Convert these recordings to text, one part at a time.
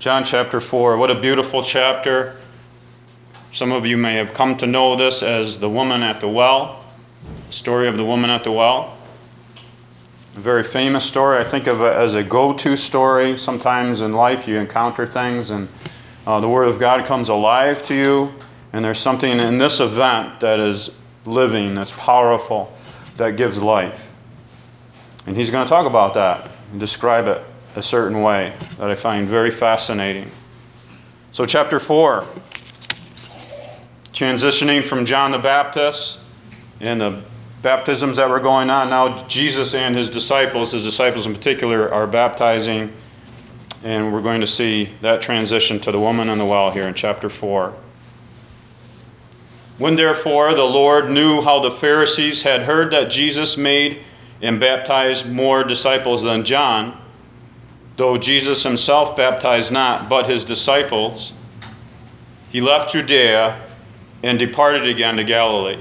John chapter 4. What a beautiful chapter. Some of you may have come to know this as the woman at the well, the story of the woman at the well. A very famous story. I think of it as a go-to story. Sometimes in life you encounter things and the Word of God comes alive to you, and there's something in this event that is living, that's powerful, that gives life. And he's going to talk about that and describe it a certain way that I find very fascinating. So chapter 4, transitioning from John the Baptist and the baptisms that were going on. Now Jesus and his disciples in particular, are baptizing, and we're going to see that transition to the woman in the well here in chapter 4. When therefore the Lord knew how the Pharisees had heard that Jesus made and baptized more disciples than John, though Jesus himself baptized not, but his disciples, he left Judea and departed again to Galilee.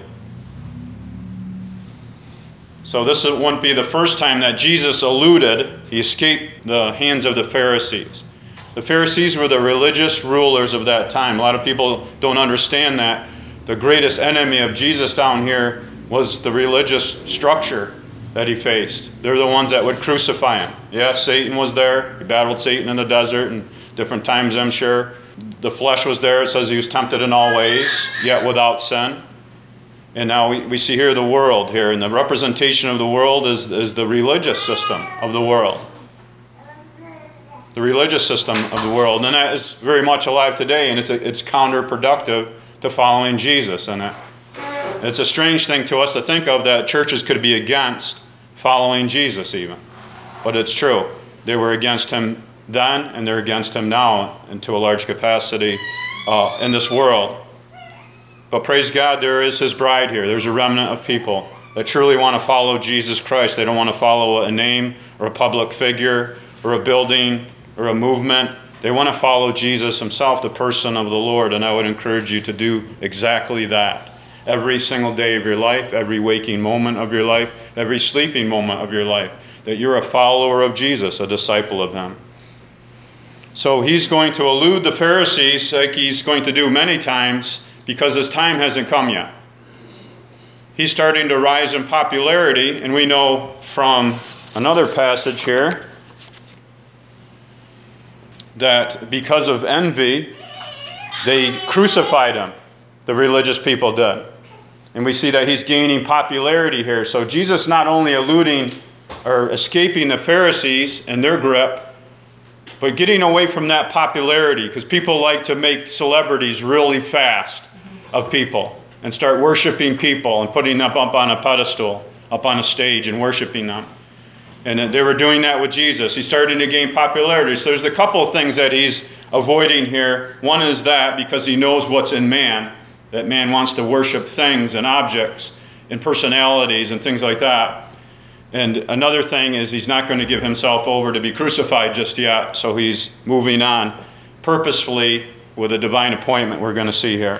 So this wouldn't be the first time that Jesus he escaped the hands of the Pharisees. The Pharisees were the religious rulers of that time. A lot of people don't understand that. The greatest enemy of Jesus down here was the religious structure that he faced. They're the ones that would crucify him. Yes, Satan was there. He battled Satan in the desert and different times, I'm sure. The flesh was there. It says he was tempted in all ways, yet without sin. And now we see here the world here, and the representation of the world is the religious system of the world. The religious system of the world. And that is very much alive today, and it's counterproductive to following Jesus. And it's a strange thing to us to think of that churches could be against following Jesus even. But it's true. They were against him then, and they're against him now, and to a large capacity in this world. But praise God, there is his bride here. There's a remnant of people that truly want to follow Jesus Christ. They don't want to follow a name or a public figure or a building or a movement. They want to follow Jesus himself, the person of the Lord. And I would encourage you to do exactly that. Every single day of your life, every waking moment of your life, every sleeping moment of your life, that you're a follower of Jesus, a disciple of him. So he's going to elude the Pharisees like he's going to do many times because his time hasn't come yet. He's starting to rise in popularity, and we know from another passage here that because of envy, they crucified him. The religious people did. And we see that he's gaining popularity here. So Jesus not only eluding or escaping the Pharisees and their grip, but getting away from that popularity, because people like to make celebrities really fast of people and start worshiping people and putting them up on a pedestal, up on a stage and worshiping them. And they were doing that with Jesus. He's starting to gain popularity. So there's a couple of things that he's avoiding here. One is that because he knows what's in man, that man wants to worship things and objects and personalities and things like that. And another thing is he's not going to give himself over to be crucified just yet, so he's moving on purposefully with a divine appointment we're going to see here.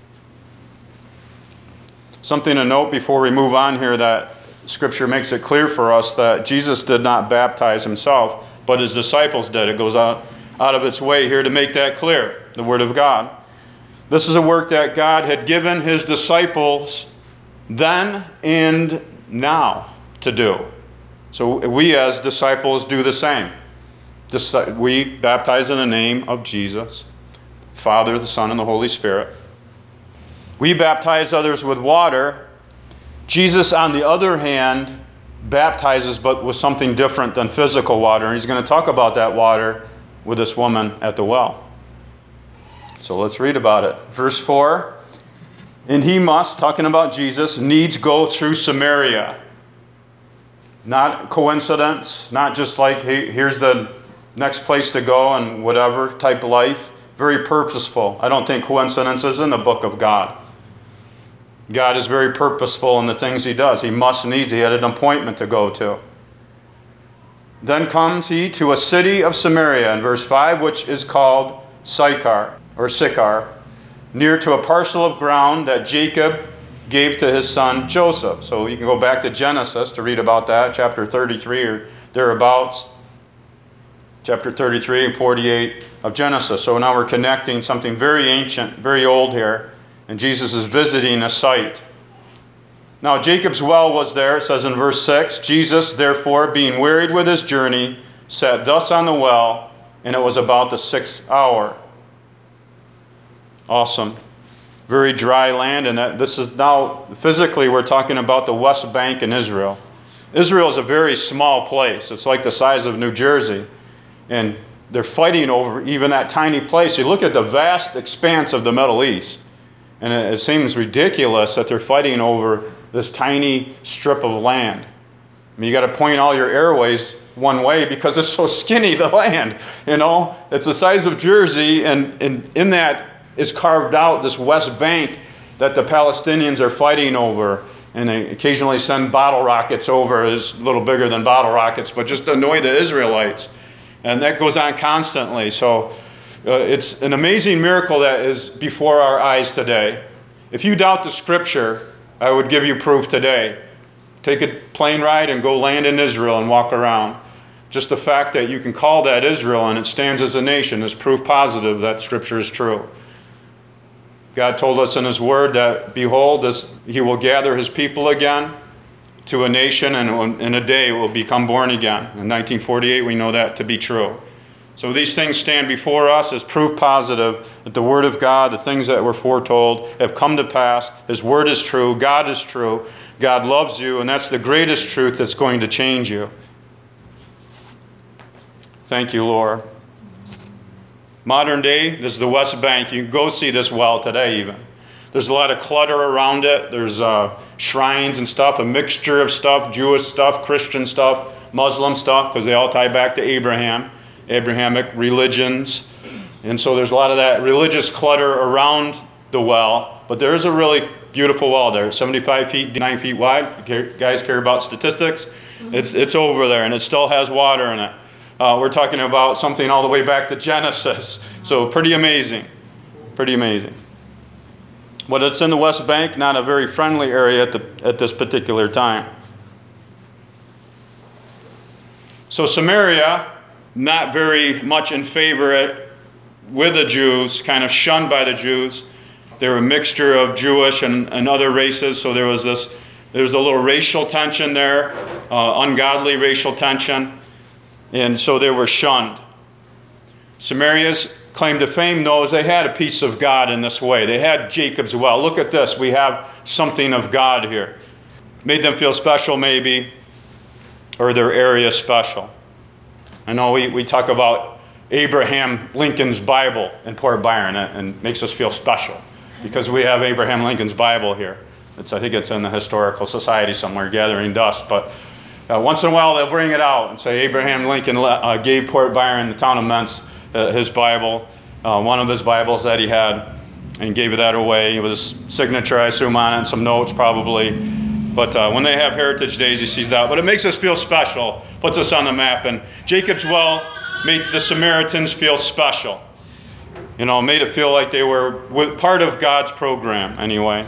Something to note before we move on here, that Scripture makes it clear for us that Jesus did not baptize himself, but his disciples did. It goes out of its way here to make that clear, the Word of God. This is a work that God had given his disciples then and now to do. So we as disciples do the same. We baptize in the name of Jesus, Father, the Son, and the Holy Spirit. We baptize others with water. Jesus, on the other hand, baptizes but with something different than physical water. And he's going to talk about that water with this woman at the well. So let's read about it. Verse 4, and he must, talking about Jesus, needs go through Samaria. Not coincidence, not just like, hey, here's the next place to go and whatever type of life. Very purposeful. I don't think coincidence is in the book of God. God is very purposeful in the things he does. He needs, he had an appointment to go to. Then comes he to a city of Samaria, in verse 5, which is called Sychar, near to a parcel of ground that Jacob gave to his son Joseph. So you can go back to Genesis to read about that, chapter 33 or thereabouts. chapter 33 and 48 of Genesis. So now we're connecting something very ancient, very old here, and Jesus is visiting a site. Now Jacob's well was there, it says in verse 6, Jesus, therefore, being wearied with his journey, sat thus on the well, and it was about the 6th hour. Awesome. Very dry land, and this is now, physically, we're talking about the West Bank in Israel. Israel is a very small place. It's like the size of New Jersey. And they're fighting over even that tiny place. You look at the vast expanse of the Middle East, and it seems ridiculous that they're fighting over this tiny strip of land. I mean, you got to point all your airways one way because it's so skinny, the land. You know, it's the size of Jersey, and in that is carved out this West Bank that the Palestinians are fighting over. And they occasionally send bottle rockets over. It's a little bigger than bottle rockets, but just to annoy the Israelites. And that goes on constantly. So it's an amazing miracle that is before our eyes today. If you doubt the Scripture, I would give you proof today. Take a plane ride and go land in Israel and walk around. Just the fact that you can call that Israel and it stands as a nation is proof positive that Scripture is true. God told us in his word that, behold, he will gather his people again to a nation, and in a day will become born again. In 1948, we know that to be true. So these things stand before us as proof positive that the word of God, the things that were foretold, have come to pass. His word is true. God is true. God loves you, and that's the greatest truth that's going to change you. Thank you, Lord. Modern day, this is the West Bank. You can go see this well today even. There's a lot of clutter around it. There's shrines and stuff, a mixture of stuff, Jewish stuff, Christian stuff, Muslim stuff, because they all tie back to Abraham, Abrahamic religions. And so there's a lot of that religious clutter around the well. But there is a really beautiful well there, 75 feet, 9 feet wide. You guys care about statistics? It's over there, and it still has water in it. We're talking about something all the way back to Genesis. So pretty amazing. Pretty amazing. But it's in the West Bank, not a very friendly area at this particular time. So Samaria, not very much in favor with the Jews, kind of shunned by the Jews. They were a mixture of Jewish and other races, so there was a little racial tension there, ungodly racial tension. And so they were shunned. Samaria's claim to fame, though, is they had a piece of God in this way. They had Jacob's well. Look at this. We have something of God here. Made them feel special, maybe, or their area special. I know we talk about Abraham Lincoln's Bible in Port Byron, and makes us feel special because we have Abraham Lincoln's Bible here. I think it's in the Historical Society somewhere gathering dust, but once in a while, they'll bring it out and say Abraham Lincoln gave Port Byron, the town of Mentz, his Bible, one of his Bibles that he had, and gave that away with his signature, I assume, on it, and some notes probably. But when they have Heritage Days, he sees that. But it makes us feel special, puts us on the map. And Jacob's well made the Samaritans feel special. You know, made it feel like they were part of God's program anyway.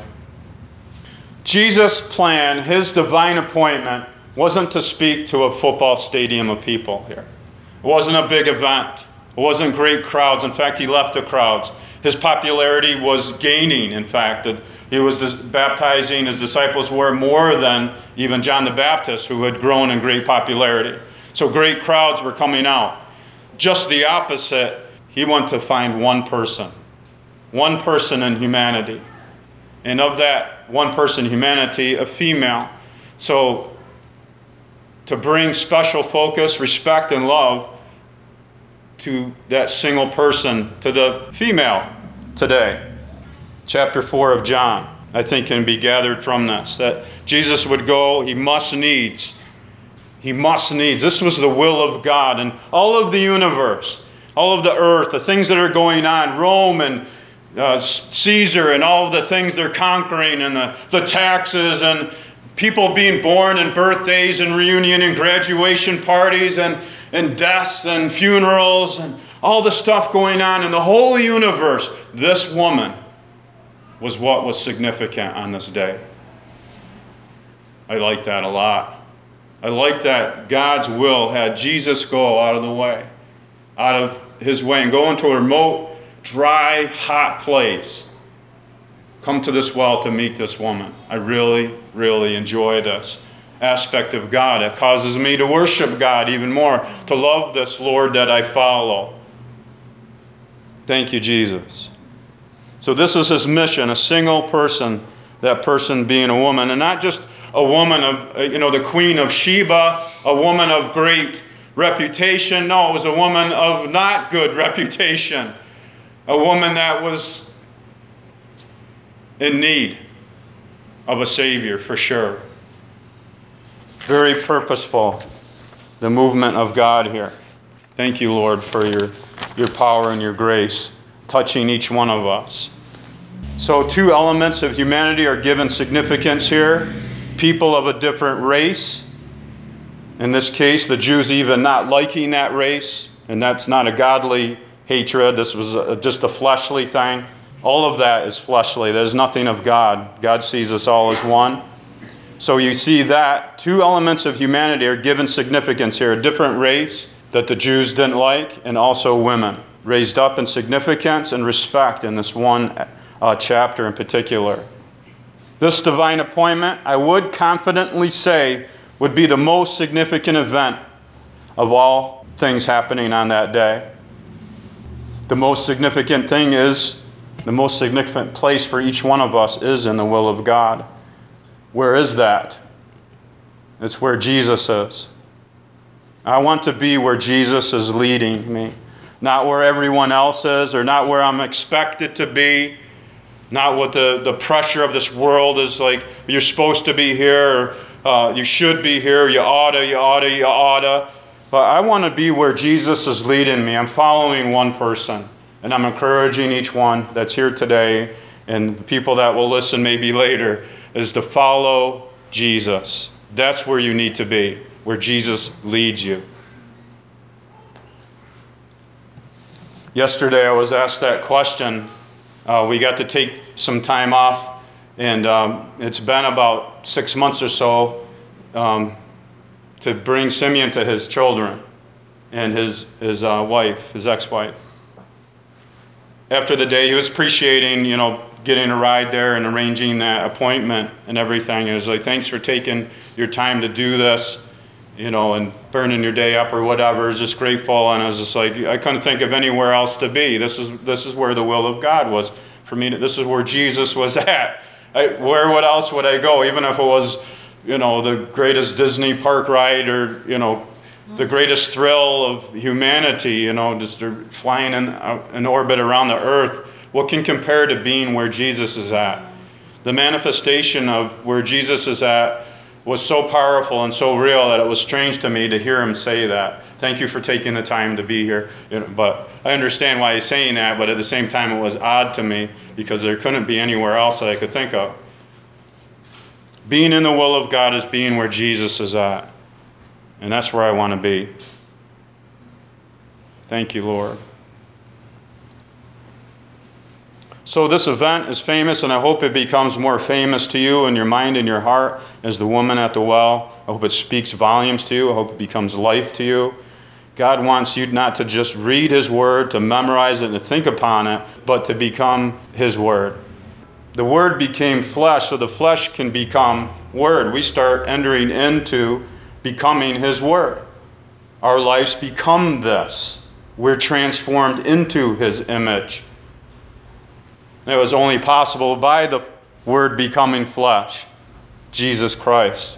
Jesus' plan, his divine appointment, wasn't to speak to a football stadium of people here. It wasn't a big event. It wasn't great crowds. In fact, he left the crowds. His popularity was gaining, in fact. He was baptizing, his disciples were, more than even John the Baptist, who had grown in great popularity. So great crowds were coming out. Just the opposite, he wanted to find one person in humanity. And of that one person, humanity, a female. So to bring special focus, respect, and love to that single person, to the female today. Chapter 4 of John, I think, can be gathered from this, that Jesus would go, he must needs, this was the will of God, and all of the universe, all of the earth, the things that are going on, Rome and Caesar and all of the things they're conquering, and the taxes, and people being born, and birthdays, and reunion, and graduation parties, and deaths, and funerals, and all the stuff going on in the whole universe. This woman was what was significant on this day. I like that a lot. I like that God's will had Jesus go out of the way. out of his way and go into a remote, dry, hot place. Come to this well to meet this woman. I really, really enjoy this aspect of God. It causes me to worship God even more, to love this Lord that I follow. Thank you, Jesus. So this is his mission, a single person, that person being a woman, and not just a woman of, the Queen of Sheba, a woman of great reputation. No, it was a woman of not good reputation, a woman that was in need of a Savior, for sure. Very purposeful, the movement of God here. Thank you, Lord, for your power and your grace touching each one of us. So 2 elements of humanity are given significance here. People of a different race. In this case, the Jews even not liking that race, and that's not a godly hatred. This was just a fleshly thing. All of that is fleshly. There's nothing of God. God sees us all as one. So you see that 2 elements of humanity are given significance here. A different race that the Jews didn't like, and also women, raised up in significance and respect in this one chapter in particular. This divine appointment, I would confidently say, would be the most significant event of all things happening on that day. The most significant thing is, the most significant place for each one of us is in the will of God. Where is that? It's where Jesus is. I want to be where Jesus is leading me. Not where everyone else is, or not where I'm expected to be. Not what the pressure of this world is like, you're supposed to be here, or you should be here, you oughta. But I want to be where Jesus is leading me. I'm following one person, and I'm encouraging each one that's here today, and the people that will listen maybe later, is to follow Jesus. That's where you need to be, where Jesus leads you. Yesterday I was asked that question. We got to take some time off, and it's been about 6 months or so to bring Simeon to his children and his wife, his ex-wife. After the day, he was appreciating, getting a ride there and arranging that appointment and everything. And he was like, thanks for taking your time to do this, and burning your day up or whatever. I was just grateful. And I was just like, I couldn't think of anywhere else to be. This is where the will of God was for me. This is where Jesus was at. What else would I go? Even if it was, the greatest Disney park ride, or, the greatest thrill of humanity, just flying in orbit around the earth. What can compare to being where Jesus is at? The manifestation of where Jesus is at was so powerful and so real that it was strange to me to hear him say that. Thank you for taking the time to be here. But I understand why he's saying that, but at the same time it was odd to me because there couldn't be anywhere else that I could think of. Being in the will of God is being where Jesus is at. And that's where I want to be. Thank you, Lord. So this event is famous, and I hope it becomes more famous to you in your mind and your heart as the woman at the well. I hope it speaks volumes to you. I hope it becomes life to you. God wants you not to just read his word, to memorize it and to think upon it, but to become his word. The word became flesh, so the flesh can become word. We start entering into becoming his word. Our lives become this. We're transformed into his image. It was only possible by the word becoming flesh, Jesus Christ.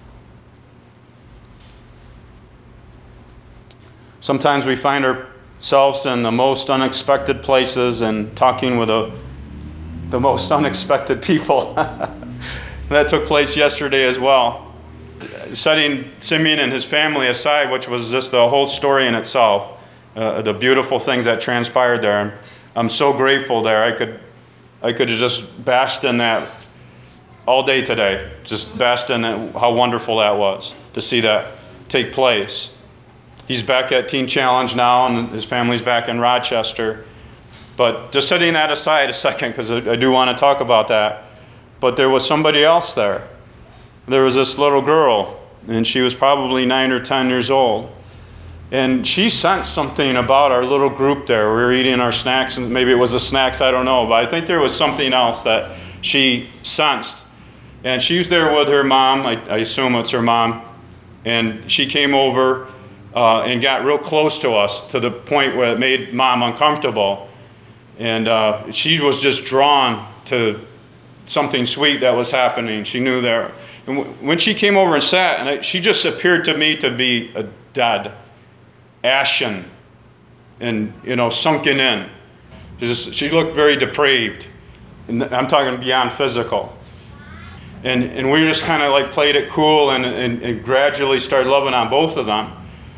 Sometimes we find ourselves in the most unexpected places and talking with the most unexpected people. That took place yesterday as well. Setting Simeon and his family aside, which was just the whole story in itself, the beautiful things that transpired there. I'm so grateful there. I could have just basked in that all day today. Just basked in how wonderful that was to see that take place. He's back at Teen Challenge now, and his family's back in Rochester. But just setting that aside a second, because I do want to talk about that. But there was somebody else there. There was this little girl, and she was probably 9 or 10 years old. And she sensed something about our little group there. We were eating our snacks, and maybe it was the snacks, I don't know. But I think there was something else that she sensed. And she was there with her mom. I assume it's her mom. And she came over and got real close to us to the point where it made Mom uncomfortable. And she was just drawn to something sweet that was happening. She knew there. And when she came over and sat, and she just appeared to me to be dead, ashen, and sunken in. She looked very depraved. And I'm talking beyond physical. And we just kind of like played it cool and gradually started loving on both of them.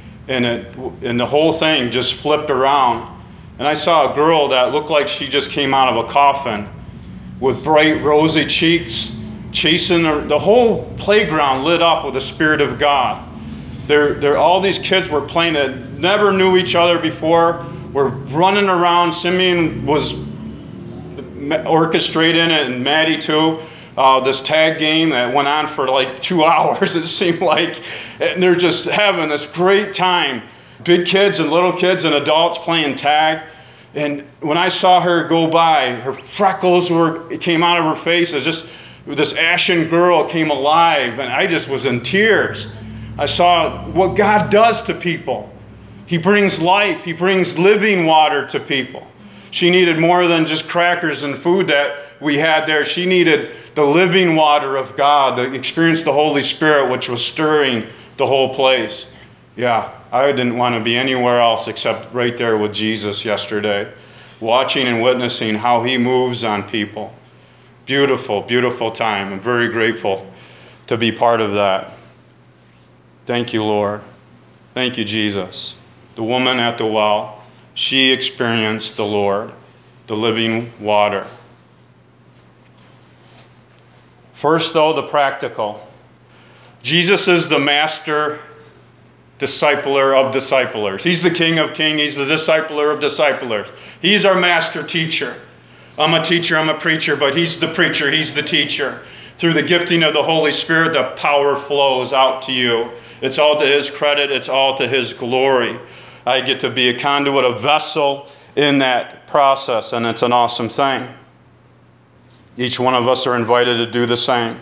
And the whole thing just flipped around. And I saw a girl that looked like she just came out of a coffin with bright rosy cheeks, chasing the whole playground lit up with the Spirit of God. All these kids were playing that never knew each other before, were running around. Simeon was orchestrating it, and Maddie too. This tag game that went on for like 2 hours, it seemed like. And they're just having this great time. Big kids and little kids and adults playing tag. And when I saw her go by, her freckles came out of her face as just this ashen girl came alive. And I just was in tears. I saw what God does to people. He brings life. He brings living water to people. She needed more than just crackers and food that we had there. She needed the living water of God, to experience the Holy Spirit, which was stirring the whole place. Yeah, I didn't want to be anywhere else except right there with Jesus yesterday, watching and witnessing how he moves on people. Beautiful, beautiful time. I'm very grateful to be part of that. Thank you, Lord. Thank you, Jesus. The woman at the well, she experienced the Lord, the living water. First, though, the practical. Jesus is the master discipler of disciplers. He's the King of kings. He's the discipler of disciplers. He's our master teacher. I'm a teacher, I'm a preacher, but he's the preacher, he's the teacher. Through the gifting of the Holy Spirit, the power flows out to you. It's all to his credit. It's all to his glory. I get to be a conduit, a vessel in that process, and it's an awesome thing. Each one of us are invited to do the same.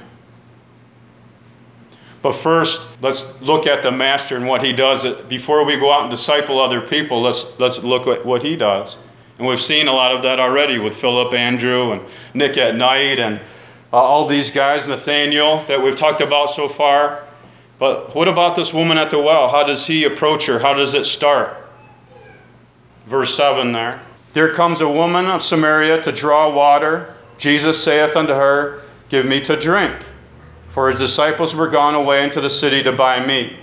But first, let's look at the Master and what he does. Before we go out and disciple other people, let's look at what he does. And we've seen a lot of that already with Philip, Andrew, and Nick at night, and all these guys, Nathaniel, that we've talked about so far. But what about this woman at the well? How does he approach her? How does it start? Verse 7 there. There comes a woman of Samaria to draw water. Jesus saith unto her, Give me to drink. For his disciples were gone away into the city to buy meat.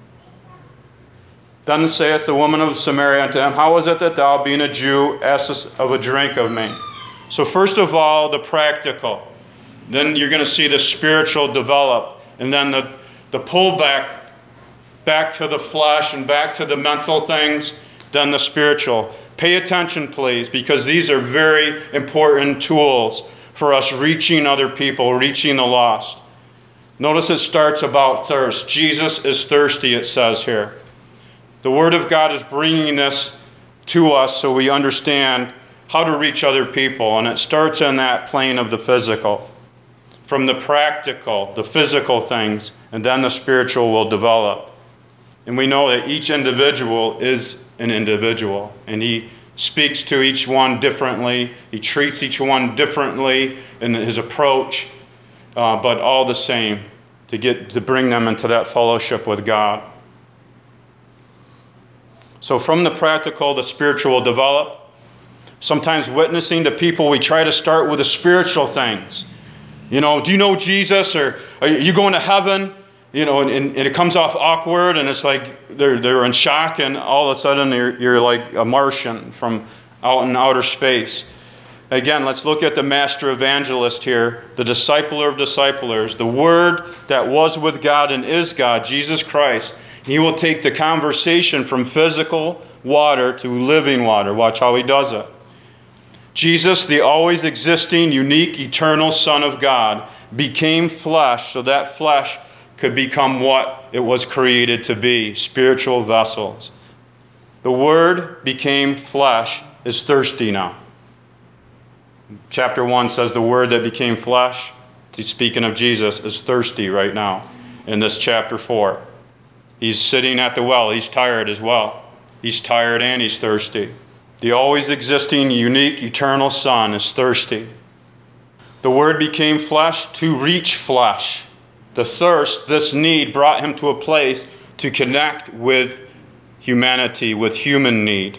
Then saith the woman of Samaria unto him, How is it that thou, being a Jew, askest of a drink of me? So first of all, the practical. Then you're going to see the spiritual develop. And then the pull back to the flesh and back to the mental things, then the spiritual. Pay attention, please, because these are very important tools for us reaching other people, reaching the lost. Notice it starts about thirst. Jesus is thirsty, it says here. The Word of God is bringing this to us so we understand how to reach other people. And it starts in that plane of the physical. From the practical, the physical things, and then the spiritual will develop. And we know that each individual is an individual. And he speaks to each one differently. He treats each one differently in his approach. But all the same, to bring them into that fellowship with God. So from the practical, the spiritual will develop. Sometimes witnessing to people, we try to start with the spiritual things. Do you know Jesus, or are you going to heaven? And it comes off awkward, and it's like they're in shock, and all of a sudden you're like a Martian from out in outer space. Again, let's look at the master evangelist here, the discipler of disciplers, the Word that was with God and is God, Jesus Christ. He will take the conversation from physical water to living water. Watch how he does it. Jesus, the always existing, unique, eternal Son of God, became flesh so that flesh could become what it was created to be, spiritual vessels. The Word became flesh is thirsty now. Chapter 1 says the Word that became flesh, he's speaking of Jesus, is thirsty right now in this chapter 4. He's sitting at the well. He's tired as well. He's tired and he's thirsty. The always existing, unique, eternal Son is thirsty. The Word became flesh to reach flesh. The thirst, this need, brought him to a place to connect with humanity, with human need.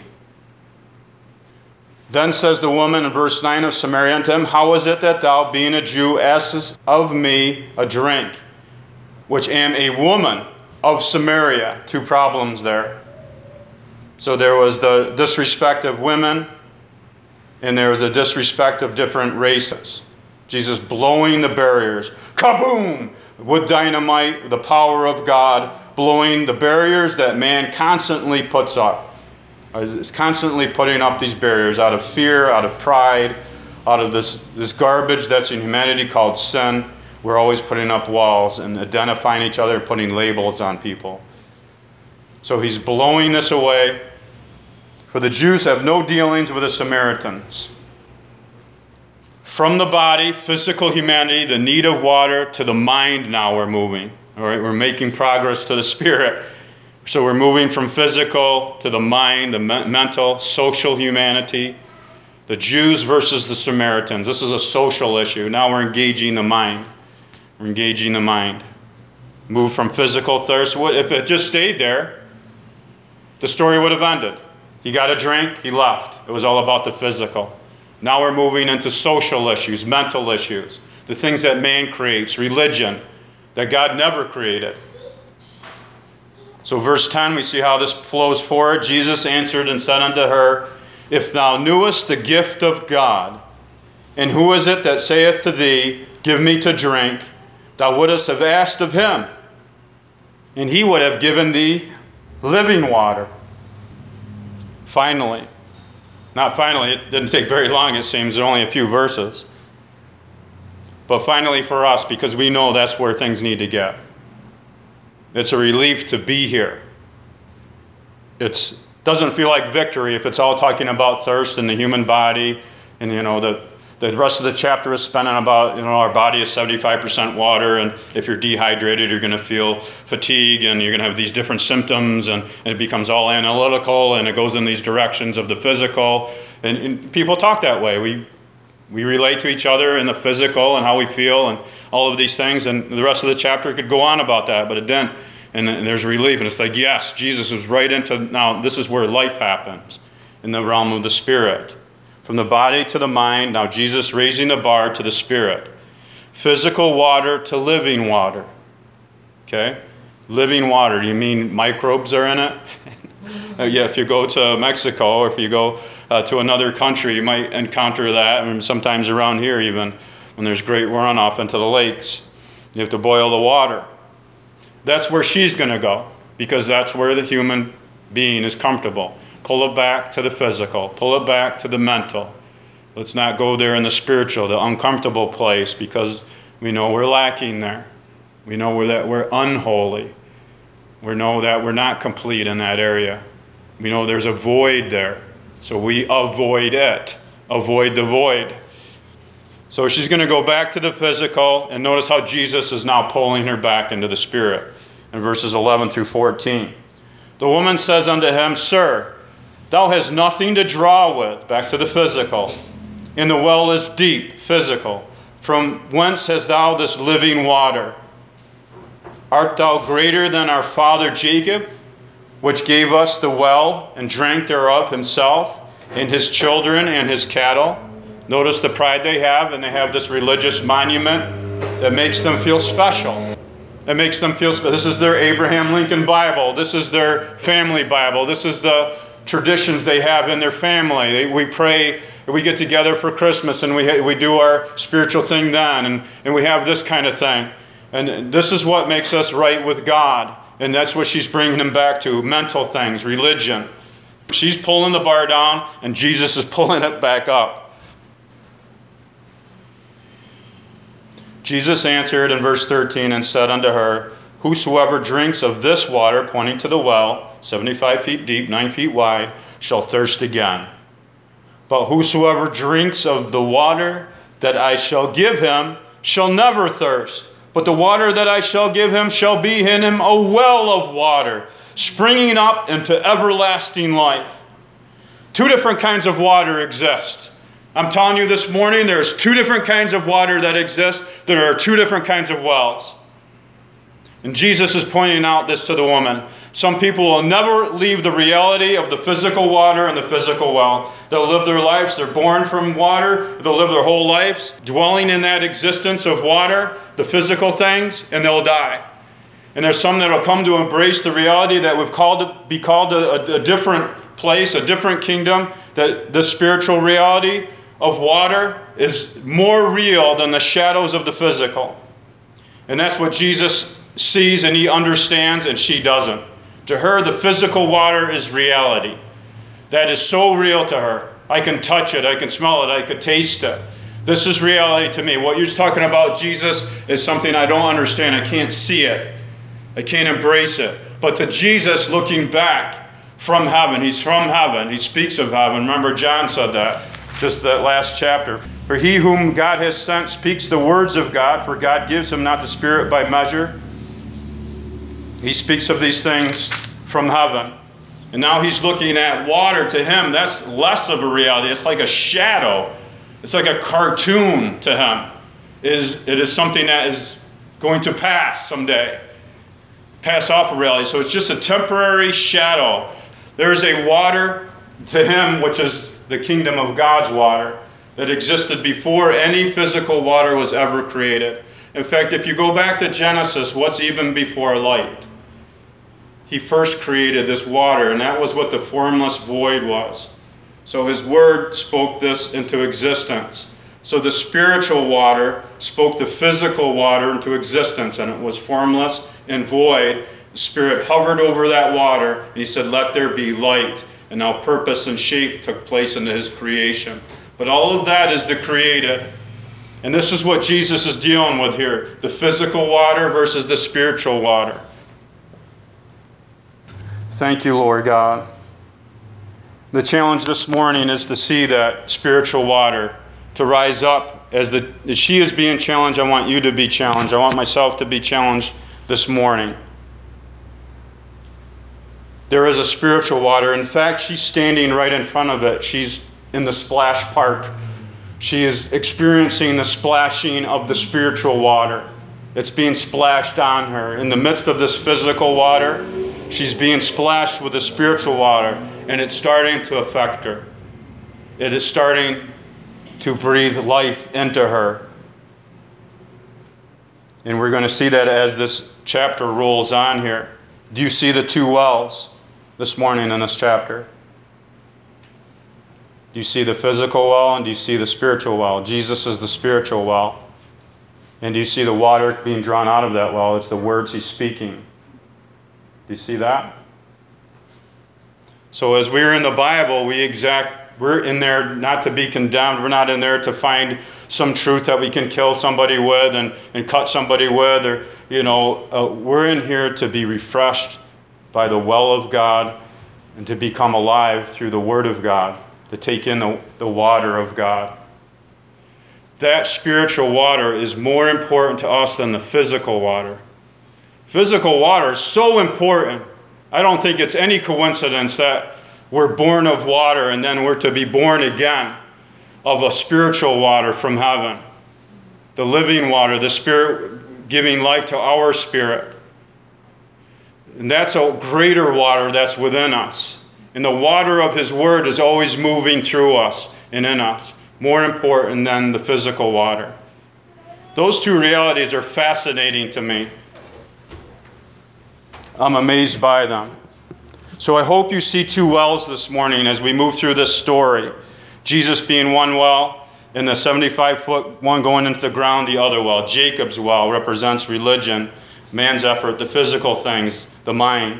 Then says the woman in verse 9 of Samaria unto him, How is it that thou, being a Jew, askest of me a drink, which am a woman of Samaria? Two problems there. So there was the disrespect of women, and there was the disrespect of different races. Jesus blowing the barriers, kaboom, with dynamite, the power of God, blowing the barriers that man constantly puts up. Is constantly putting up these barriers out of fear, out of pride, out of this garbage that's in humanity called sin. We're always putting up walls and identifying each other, putting labels on people. So he's blowing this away. For the Jews have no dealings with the Samaritans. From the body, physical humanity, the need of water, to the mind now we're moving. All right, we're making progress to the spirit. So we're moving from physical to the mind, the mental, social humanity. The Jews versus the Samaritans. This is a social issue. Now we're engaging the mind. We're engaging the mind. Move from physical thirst. If it just stayed there, the story would have ended. He got a drink, he left. It was all about the physical. Now we're moving into social issues, mental issues, the things that man creates, religion, that God never created. So verse 10, we see how this flows forward. Jesus answered and said unto her, If thou knewest the gift of God, and who is it that saith to thee, Give me to drink, thou wouldest have asked of him, and he would have given thee living water. Finally, it didn't take very long, it seems, only a few verses. But finally for us, because we know that's where things need to get. It's a relief to be here. It doesn't feel like victory if it's all talking about thirst in the human body, and the rest of the chapter is spent on about our body is 75% water, and if you're dehydrated, you're going to feel fatigue, and you're going to have these different symptoms, and it becomes all analytical, and it goes in these directions of the physical, and people talk that way. We relate to each other in the physical and how we feel and all of these things, and the rest of the chapter could go on about that, but it didn't. And there's relief, and it's like, yes, Jesus is right into, now this is where life happens, in the realm of the spirit. From the body to the mind, now Jesus raising the bar to the spirit. Physical water to living water. Okay? Living water, you mean microbes are in it? Yeah, if you go to Mexico, or if you go to another country, you might encounter that, and sometimes around here even, when there's great runoff into the lakes. You have to boil the water. That's where she's going to go, because that's where the human being is comfortable. Pull it back to the physical. Pull it back to the mental. Let's not go there in the spiritual, the uncomfortable place, because we know we're lacking there. We know that we're unholy. We know that we're not complete in that area. We know there's a void there. So we avoid it. Avoid the void. So she's going to go back to the physical, and notice how Jesus is now pulling her back into the spirit in verses 11 through 14. The woman says unto him, Sir, thou hast nothing to draw with, back to the physical, and the well is deep, physical. From whence hast thou this living water? Art thou greater than our father Jacob, which gave us the well and drank thereof himself, and his children and his cattle? Notice the pride they have, and they have this religious monument that makes them feel special. It makes them feel special. This is their Abraham Lincoln Bible. This is their family Bible. This is the traditions they have in their family. We pray, we get together for Christmas, and we do our spiritual thing then, and we have this kind of thing. And this is what makes us right with God. And that's what she's bringing him back to, mental things, religion. She's pulling the bar down, and Jesus is pulling it back up. Jesus answered in verse 13 and said unto her, Whosoever drinks of this water, pointing to the well, 75 feet deep, 9 feet wide, shall thirst again. But whosoever drinks of the water that I shall give him shall never thirst. But the water that I shall give him shall be in him a well of water, springing up into everlasting life. Two different kinds of water exist. I'm telling you this morning, there's two different kinds of water that exist. There are two different kinds of wells. And Jesus is pointing out this to the woman. Some people will never leave the reality of the physical water and the physical well. They'll live their lives, they're born from water, they'll live their whole lives dwelling in that existence of water, the physical things, and they'll die. And there's some that will come to embrace the reality that we've be called a different place, a different kingdom, that the spiritual reality of water is more real than the shadows of the physical. And that's what Jesus sees and he understands, and she doesn't. To her, the physical water is reality. That is so real to her. I can touch it, I can smell it, I can taste it. This is reality to me. What you're talking about, Jesus, is something I don't understand. I can't see it. I can't embrace it. But to Jesus, looking back from heaven, he's from heaven. He speaks of heaven. Remember, John said that, just that last chapter. For he whom God has sent speaks the words of God, for God gives him not the Spirit by measure. He speaks of these things from heaven. And now he's looking at water. To him, that's less of a reality. It's like a shadow. It's like a cartoon to him. It is something that is going to pass someday. Pass off of reality. So it's just a temporary shadow. There's a water to him, which is the kingdom of God's water, that existed before any physical water was ever created. In fact, if you go back to Genesis, what's even before light? He first created this water, and that was what the formless void was. So his word spoke this into existence. So the spiritual water spoke the physical water into existence, and it was formless and void. The Spirit hovered over that water, and he said, "Let there be light." And now purpose and shape took place into his creation. But all of that is the created. And this is what Jesus is dealing with here, the physical water versus the spiritual water. Thank you, Lord God. The challenge this morning is to see that spiritual water, to rise up. As she is being challenged, I want you to be challenged. I want myself to be challenged this morning. There is a spiritual water. In fact, she's standing right in front of it. She's in the splash part. She is experiencing the splashing of the spiritual water. It's being splashed on her. In the midst of this physical water, she's being splashed with the spiritual water, and it's starting to affect her. It is starting to breathe life into her. And we're going to see that as this chapter rolls on here. Do you see the two wells this morning in this chapter? Do you see the physical well, and do you see the spiritual well? Jesus is the spiritual well. And do you see the water being drawn out of that well? It's the words he's speaking. Do you see that? So as we're in the Bible, we're in there not to be condemned. We're not in there to find some truth that we can kill somebody with and cut somebody with. Or, we're in here to be refreshed by the well of God and to become alive through the Word of God, to take in the water of God. That spiritual water is more important to us than the physical water. Physical water is so important. I don't think it's any coincidence that we're born of water and then we're to be born again of a spiritual water from heaven. The living water, the Spirit giving life to our spirit. And that's a greater water that's within us. And the water of his word is always moving through us and in us. More important than the physical water. Those two realities are fascinating to me. I'm amazed by them. So I hope you see two wells this morning as we move through this story. Jesus being one well, and the 75-foot one going into the ground, the other well. Jacob's well represents religion, man's effort, the physical things, the mind.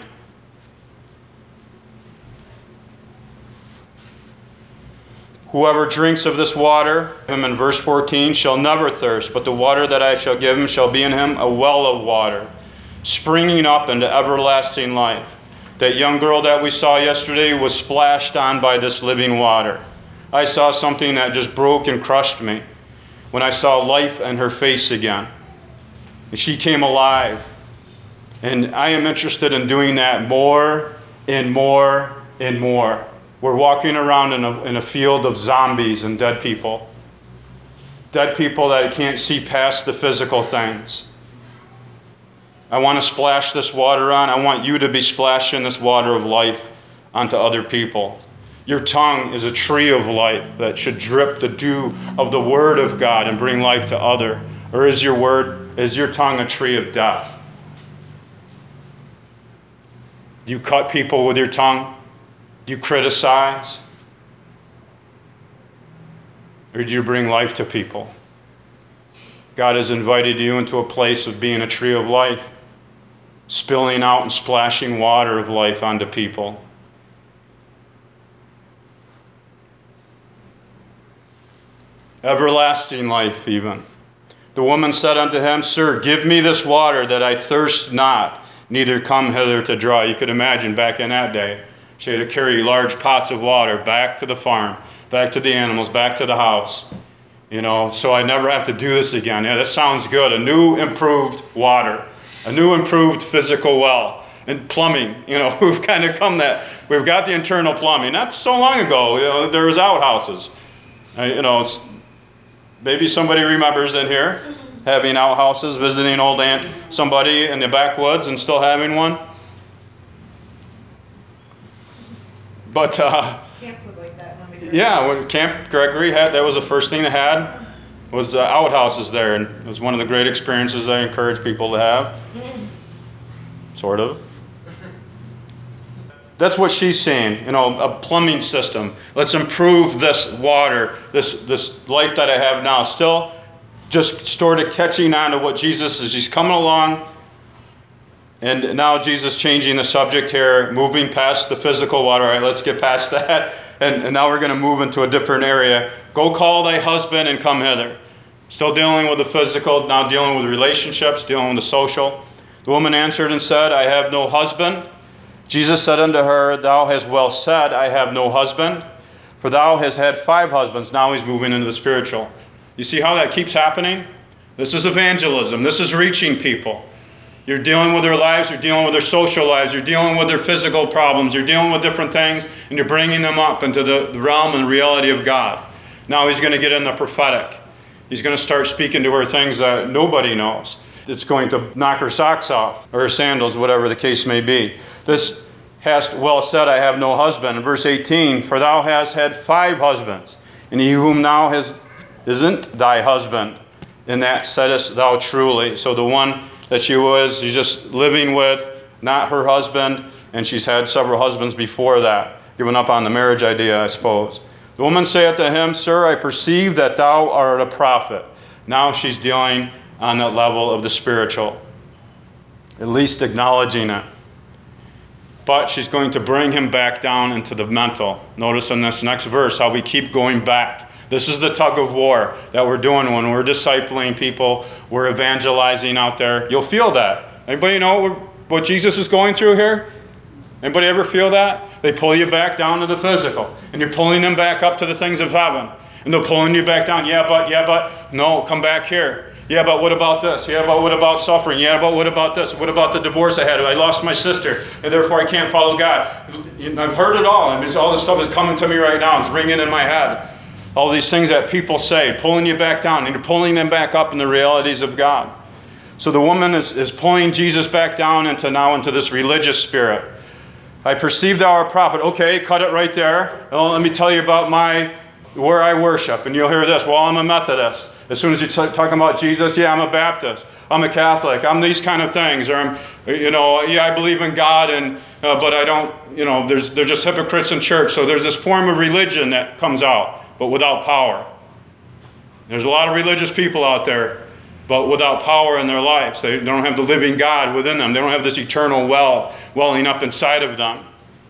Whoever drinks of this water, him in verse 14, shall never thirst, but the water that I shall give him shall be in him a well of water, springing up into everlasting life. That young girl that we saw yesterday was splashed on by this living water. I saw something that just broke and crushed me when I saw life in her face again. And she came alive. And I am interested in doing that more and more and more. We're walking around in a field of zombies and dead people. Dead people that can't see past the physical things. I want to splash this water on. I want you to be splashing this water of life onto other people. Your tongue is a tree of life that should drip the dew of the Word of God and bring life to other. Or is your tongue a tree of death? Do you cut people with your tongue? Do you criticize? Or do you bring life to people? God has invited you into a place of being a tree of life, spilling out and splashing water of life onto people. Everlasting life even. The woman said unto him, Sir, give me this water that I thirst not, neither come hither to draw. You could imagine back in that day, she had to carry large pots of water back to the farm, back to the animals, back to the house. So I never have to do this again. Yeah, that sounds good. A new improved water, a new improved physical well. And plumbing, we've kind of come that. We've got the internal plumbing. Not so long ago, there was outhouses. Maybe somebody remembers in here having outhouses, visiting old aunt, somebody in the backwoods and still having one. But camp was like that when we did. Yeah, when Camp Gregory had, that was the first thing it had, was outhouses there, and it was one of the great experiences I encourage people to have. Sort of. That's what she's saying, a plumbing system. Let's improve this water, this life that I have now. Still just sort of catching on to what Jesus is. He's coming along, and now Jesus changing the subject here, moving past the physical water. All right, let's get past that. And now we're going to move into a different area. Go call thy husband and come hither. Still dealing with the physical, now dealing with relationships, dealing with the social. The woman answered and said, I have no husband. Jesus said unto her, Thou hast well said, I have no husband, for thou hast had 5 husbands. Now he's moving into the spiritual. You see how that keeps happening? This is evangelism. This is reaching people. You're dealing with their lives, you're dealing with their social lives, you're dealing with their physical problems, you're dealing with different things, and you're bringing them up into the realm and reality of God. Now he's going to get in the prophetic. He's going to start speaking to her things that nobody knows. It's going to knock her socks off, or her sandals, whatever the case may be. This hast well said, I have no husband. In verse 18, for thou hast had 5 husbands, and he whom thou hast isn't thy husband. In that saidest thou truly. So the one that she's just living with, not her husband, and she's had several husbands before that, given up on the marriage idea, I suppose. The woman saith to him, Sir, I perceive that thou art a prophet. Now she's dealing on that level of the spiritual, at least acknowledging it. But she's going to bring him back down into the mental. Notice in this next verse how we keep going back. This is the tug of war that we're doing when we're discipling people, we're evangelizing out there. You'll feel that. Anybody know what Jesus is going through here? Anybody ever feel that? They pull you back down to the physical, and you're pulling them back up to the things of heaven. And they're pulling you back down. Yeah, but, no, come back here. Yeah, but what about this? Yeah, but what about suffering? Yeah, but what about this? What about the divorce I had? I lost my sister, and therefore I can't follow God. I've heard it all. All this stuff is coming to me right now. It's ringing in my head. All these things that people say, pulling you back down, and you're pulling them back up in the realities of God. So the woman is pulling Jesus back down into this religious spirit. I perceive thou art a prophet. Okay, cut it right there. Well, let me tell you about where I worship. And you'll hear this. Well, I'm a Methodist. As soon as you talk about Jesus, yeah, I'm a Baptist. I'm a Catholic. I'm these kind of things. Or I believe in God, but I don't, they're just hypocrites in church. So there's this form of religion that comes out, but without power. There's a lot of religious people out there, but without power in their lives. They don't have the living God within them. They don't have this eternal well welling up inside of them.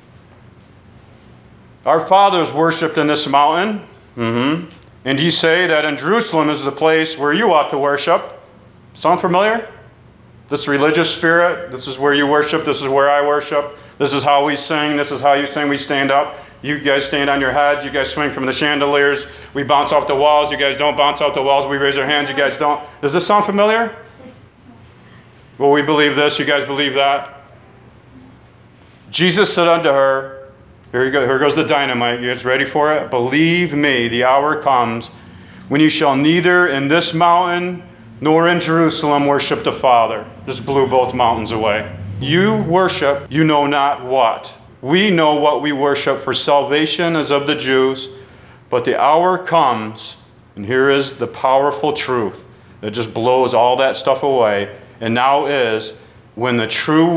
Our fathers worshipped in this mountain. And ye say that in Jerusalem is the place where you ought to worship. Sound familiar? This religious spirit, this is where you worship, this is where I worship, this is how we sing, this is how you sing, we stand up. You guys stand on your heads, you guys swing from the chandeliers, we bounce off the walls, you guys don't bounce off the walls, we raise our hands, you guys don't. Does this sound familiar? Well, we believe this, you guys believe that. Jesus said unto her, here goes the dynamite, you guys ready for it? Believe me, the hour comes when you shall neither in this mountain nor in Jerusalem worship the Father. This blew both mountains away. You worship, you know not what. We know what we worship, for salvation is of the Jews, but the hour comes, and here is the powerful truth that just blows all that stuff away, and now is when the true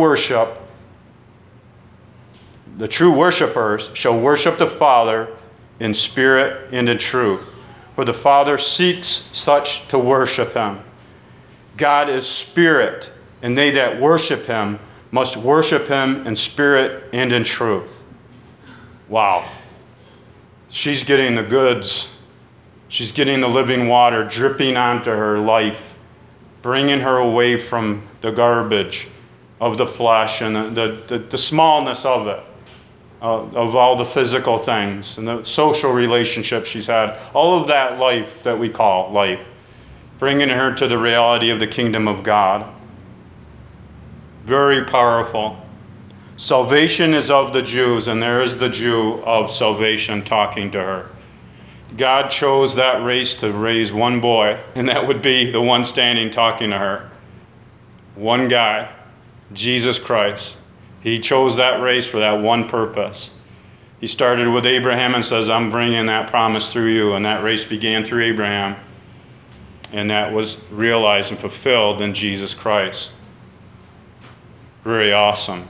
worshipers shall worship the Father in spirit and in truth. For the Father seeks such to worship him. God is spirit, and they that worship him must worship him in spirit and in truth. Wow. She's getting the goods. She's getting the living water dripping onto her life, bringing her away from the garbage of the flesh and the smallness of it, of all the physical things and the social relationships she's had, all of that life that we call life, bringing her to the reality of the kingdom of God. Very powerful. Salvation is of the Jews, and there is the Jew of salvation talking to her. God chose that race to raise one boy, and that would be the one standing talking to her. One guy, Jesus Christ. He chose that race for that one purpose. He started with Abraham and says, I'm bringing that promise through you, and that race began through Abraham. And that was realized and fulfilled in Jesus Christ. Very awesome.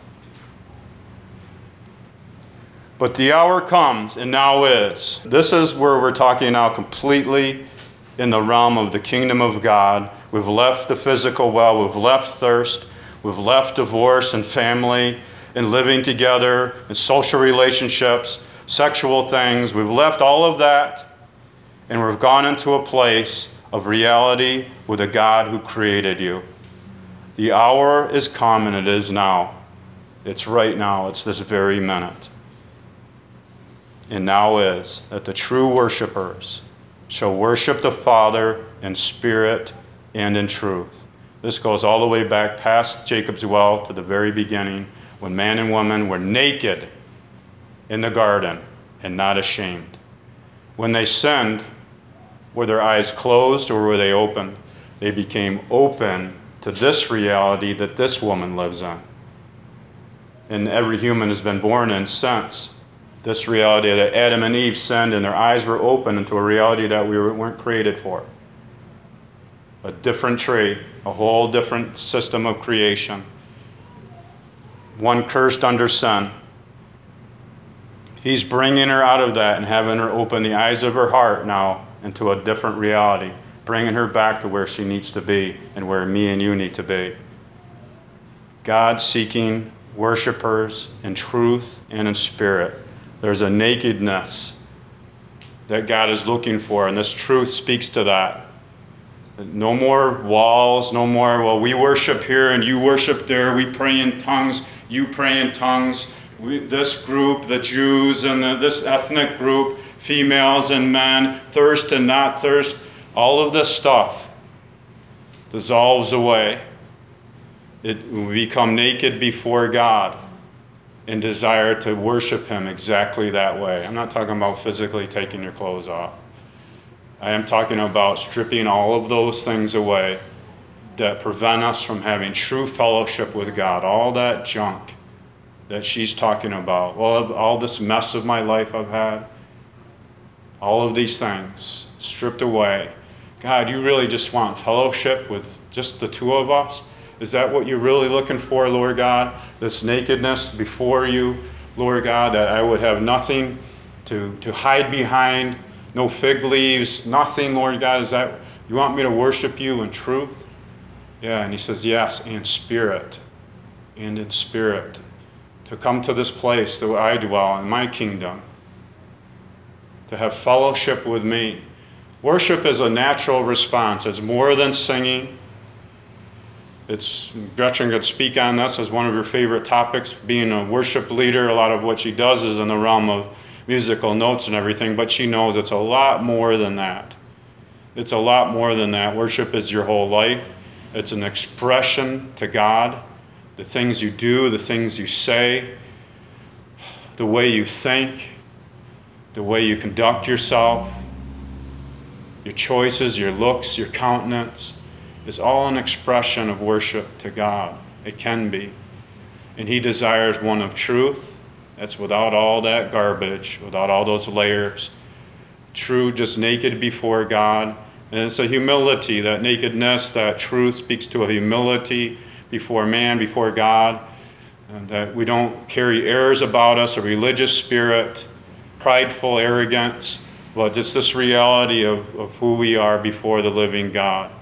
But the hour comes, and now is. This is where we're talking now completely in the realm of the kingdom of God. We've left the physical well, we've left thirst, we've left divorce and family and living together and social relationships, sexual things. We've left all of that, and we've gone into a place of reality with a God who created you. The hour is come, and it is now. It's right now. It's this very minute. And now is that the true worshipers shall worship the Father in spirit and in truth. This goes all the way back past Jacob's well to the very beginning, when man and woman were naked in the garden and not ashamed. When they sinned, were their eyes closed or were they open? They became open to this reality that this woman lives in. And every human has been born in since. This reality that Adam and Eve sinned and their eyes were open into a reality that we weren't created for. A different tree, a whole different system of creation. One cursed under sin. He's bringing her out of that and having her open the eyes of her heart now into a different reality, bringing her back to where she needs to be and where me and you need to be. God seeking worshipers in truth and in spirit. There's a nakedness that God is looking for, and this truth speaks to that. No more walls, no more, well, we worship here and you worship there. We pray in tongues, you pray in tongues. This group, the Jews and this ethnic group, females and men, thirst and not thirst, all of this stuff dissolves away. We become naked before God and desire to worship him exactly that way. I'm not talking about physically taking your clothes off. I am talking about stripping all of those things away that prevent us from having true fellowship with God. All that junk that she's talking about, all this mess of my life I've had, all of these things stripped away. God, you really just want fellowship with just the two of us? Is that what you're really looking for, Lord God? This nakedness before you, Lord God, that I would have nothing to hide behind, no fig leaves, nothing, Lord God. Is that, you want me to worship you in truth? Yeah, and he says, yes, in spirit, and in spirit. To come to this place that I dwell in my kingdom, to have fellowship with me. Worship is a natural response. It's more than singing. Gretchen could speak on this as one of her favorite topics, being a worship leader. A lot of what she does is in the realm of musical notes and everything, but she knows it's a lot more than that. It's a lot more than that. Worship is your whole life. It's an expression to God. The things you do, the things you say, the way you think, the way you conduct yourself, your choices, your looks, your countenance, is all an expression of worship to God. It can be. And He desires one of truth that's without all that garbage, without all those layers. True, just naked before God. And it's a humility, that nakedness, that truth speaks to a humility before man, before God. And that we don't carry airs about us, a religious spirit, prideful arrogance, but just this reality of who we are before the living God.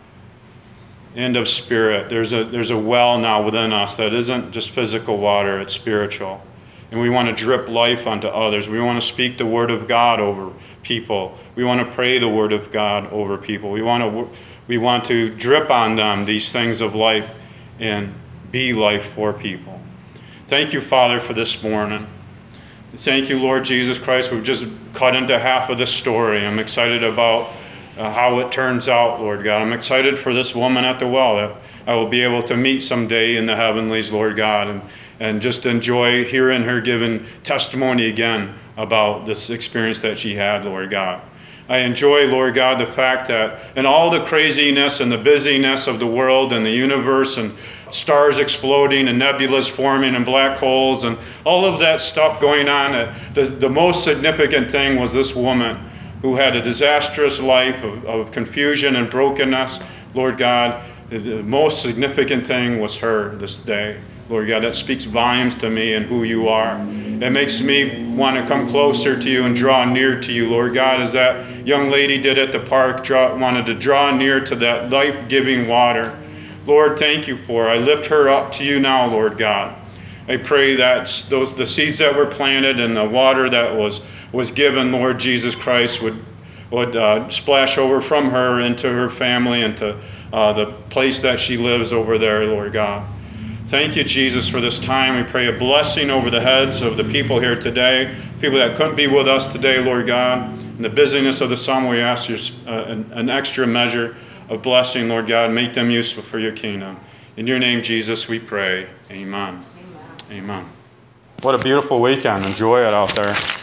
And of spirit. There's a well now within us that isn't just physical water, it's spiritual. And we want to drip life onto others. We want to speak the word of God over people. We want to pray the word of God over people. We want to drip on them these things of life and be life for people. Thank you, Father, for this morning. Thank you, Lord Jesus Christ. We've just cut into half of the story. I'm excited about how it turns out, Lord God. I'm excited for this woman at the well that I will be able to meet someday in the heavenlies, Lord God, and just enjoy hearing her giving testimony again about this experience that she had, Lord God. I enjoy, Lord God, the fact that in all the craziness and the busyness of the world and the universe and stars exploding and nebulas forming and black holes and all of that stuff going on, the most significant thing was this woman who had a disastrous life of confusion and brokenness. Lord God, the most significant thing was her this day. Lord God, that speaks volumes to me and who you are. It makes me want to come closer to you and draw near to you, Lord God, as that young lady did at the park, wanted to draw near to that life-giving water. Lord, thank you for her. I lift her up to you now, Lord God. I pray that the seeds that were planted and the water that was given, Lord Jesus Christ, would splash over from her into her family, into the place that she lives over there, Lord God. Thank you, Jesus, for this time. We pray a blessing over the heads of the people here today, people that couldn't be with us today, Lord God. In the busyness of the summer, we ask you an extra measure of blessing, Lord God. Make them useful for your kingdom. In your name, Jesus, we pray. Amen. Amen. What a beautiful weekend. Enjoy it out there.